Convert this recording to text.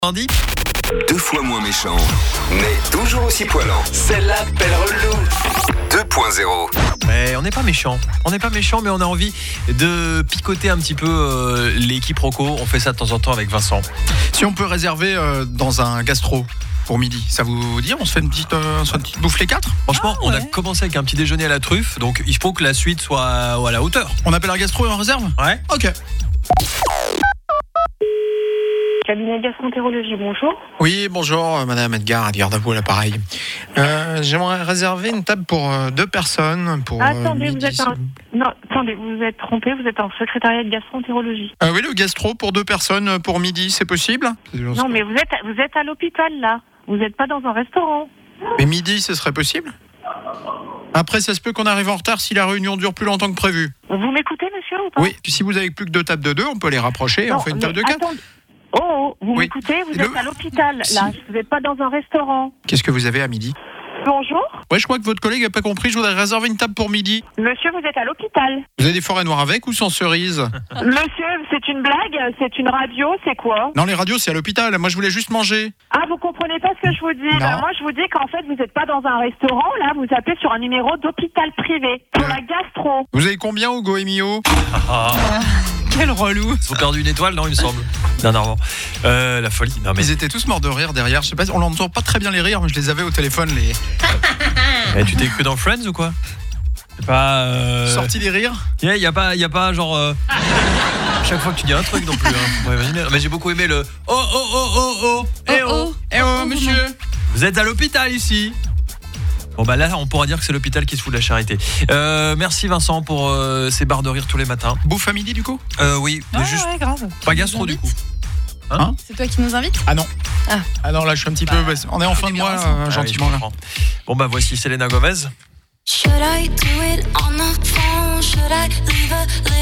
Lundi. 2 fois moins méchant, mais toujours aussi poilant. Celle-là, belle relou. 2.0. Mais on n'est pas méchant. On n'est pas méchant, mais on a envie de picoter un petit peu les quiproquos. On fait ça de temps en temps avec Vincent. Si on peut réserver dans un gastro pour midi, ça vous dit? On se fait une petite bouffe les 4? Franchement, on a commencé avec un petit déjeuner à la truffe, donc il faut que la suite soit à la hauteur. On appelle un gastro et on réserve? Ouais. Ok. Cabinet gastroentérologie, bonjour. Oui, bonjour, madame Edgar d'Avoue à l'appareil. J'aimerais réserver une table pour 2 personnes. Pour, attendez, midi. attendez, vous vous êtes trompé, vous êtes en secrétariat de gastroentérologie. Oui, le gastro pour 2 personnes pour midi, c'est possible? Non, mais vous êtes à l'hôpital, là. Vous n'êtes pas dans un restaurant. Mais midi, ce serait possible? Après, ça se peut qu'on arrive en retard si la réunion dure plus longtemps que prévu. Vous m'écoutez, monsieur, ou pas? Oui, si vous avez plus que 2 tables de 2, on peut les rapprocher et on fait une table de 4. Vous Oui. m'écoutez? Vous êtes à l'hôpital, là. Si. Vous n'êtes pas dans un restaurant. Qu'est-ce que vous avez à midi? Bonjour. Ouais, je crois que votre collègue n'a pas compris. Je voudrais réserver une table pour midi. Monsieur, vous êtes à l'hôpital. Vous avez des forêts noires avec ou sans cerises? Monsieur, c'est une blague? C'est une radio? C'est quoi? Non, les radios, c'est à l'hôpital. Moi, je voulais juste manger. Ah, vous comprenez pas ce que je vous dis? Non. Moi, je vous dis qu'en fait, vous n'êtes pas dans un restaurant, là. Vous appelez sur un numéro d'hôpital privé. Pour la gastro. Vous avez combien, Hugo et Mio? Quel relou. Ils ont perdu une étoile, non, il me semble. Dernièrement. La folie. Non, mais Ils étaient tous morts de rire derrière. Je sais pas, on n'entend pas très bien les rires, mais je les avais au téléphone. tu t'es cru dans Friends ou quoi? C'est pas. Sorti des rires? Il y a pas genre. Chaque fois que tu dis un truc non plus. Faut pas imaginer. Mais j'ai beaucoup aimé le. Oh. Eh oh, monsieur! Vous êtes à l'hôpital ici. Bon bah là on pourra dire que c'est l'hôpital qui se fout de la charité. Merci Vincent pour ces barres de rire tous les matins. Bouffe à midi, du coup? Oui, mais juste Ouais, grave. pas gastro du coup. Hein? C'est toi qui nous invites? Ah non. Ah. Non, là, je suis un petit peu. On est en fin de mois, Ah oui, gentiment, je là. comprends. Bon bah voici Selena Gomez. Should I do it on the phone? Should I leave a